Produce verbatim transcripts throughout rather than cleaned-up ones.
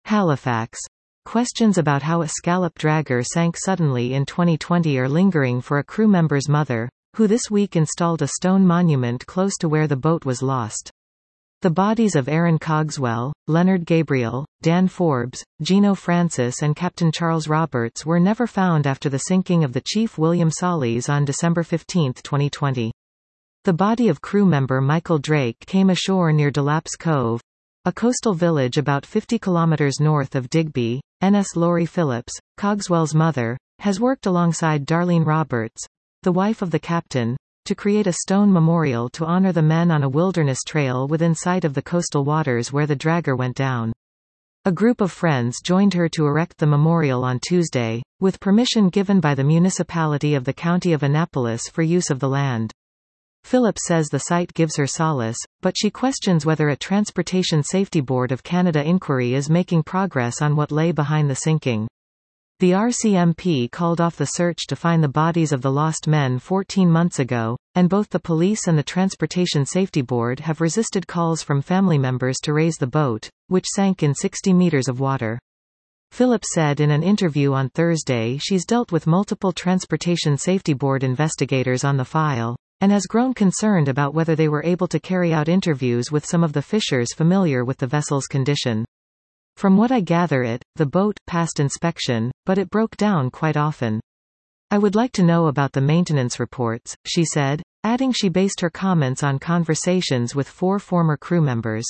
Halifax. Questions about how a scallop dragger sank suddenly in twenty twenty are lingering for a crew member's mother, who this week installed a stone monument close to where the boat was lost. The bodies of Aaron Cogswell, Leonard Gabriel, Dan Forbes, Gino Francis and Captain Charles Roberts were never found after the sinking of the Chief William Solleys on December fifteenth twenty twenty. The body of crew member Michael Drake came ashore near Delaps Cove, a coastal village about fifty kilometers north of Digby. N S Laurie Phillips, Cogswell's mother, has worked alongside Darlene Roberts, the wife of the captain, to create a stone memorial to honor the men on a wilderness trail within sight of the coastal waters where the dragger went down. A group of friends joined her to erect the memorial on Tuesday, with permission given by the municipality of the County of Annapolis for use of the land. Phillips says the site gives her solace, but she questions whether a Transportation Safety Board of Canada inquiry is making progress on what lay behind the sinking. The R C M P called off the search to find the bodies of the lost men fourteen months ago, and both the police and the Transportation Safety Board have resisted calls from family members to raise the boat, which sank in sixty meters of water. Phillips said in an interview on Thursday she's dealt with multiple Transportation Safety Board investigators on the file, and has grown concerned about whether they were able to carry out interviews with some of the fishers familiar with the vessel's condition. From what I gather it, the boat passed inspection, but it broke down quite often. I would like to know about the maintenance reports, she said, adding she based her comments on conversations with four former crew members.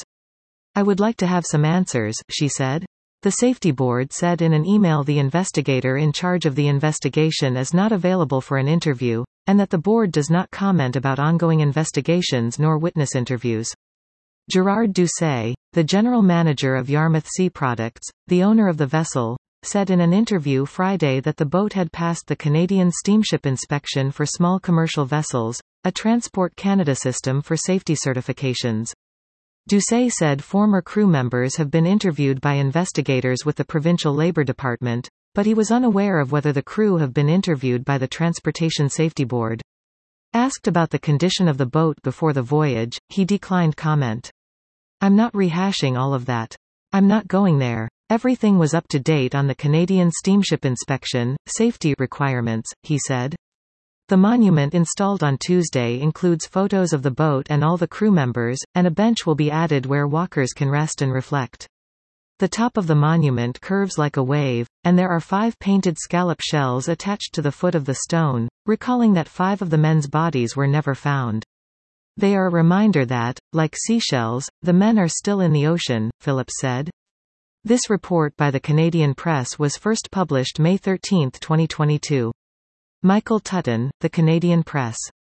I would like to have some answers, she said. The safety board said in an email the investigator in charge of the investigation is not available for an interview, and that the board does not comment about ongoing investigations nor witness interviews. Gerard Doucet, the general manager of Yarmouth Sea Products, the owner of the vessel, said in an interview Friday that the boat had passed the Canadian Steamship Inspection for Small Commercial Vessels, a Transport Canada system for safety certifications. Doucet said former crew members have been interviewed by investigators with the Provincial Labour Department, but he was unaware of whether the crew have been interviewed by the Transportation Safety Board. Asked about the condition of the boat before the voyage, he declined comment. I'm not rehashing all of that. I'm not going there. Everything was up to date on the Canadian Steamship Inspection, safety requirements, he said. The monument installed on Tuesday includes photos of the boat and all the crew members, and a bench will be added where walkers can rest and reflect. The top of the monument curves like a wave, and there are five painted scallop shells attached to the foot of the stone, recalling that five of the men's bodies were never found. They are a reminder that, like seashells, the men are still in the ocean, Phillips said. This report by the Canadian Press was first published May thirteenth twenty twenty-two. Michael Tutton, The Canadian Press.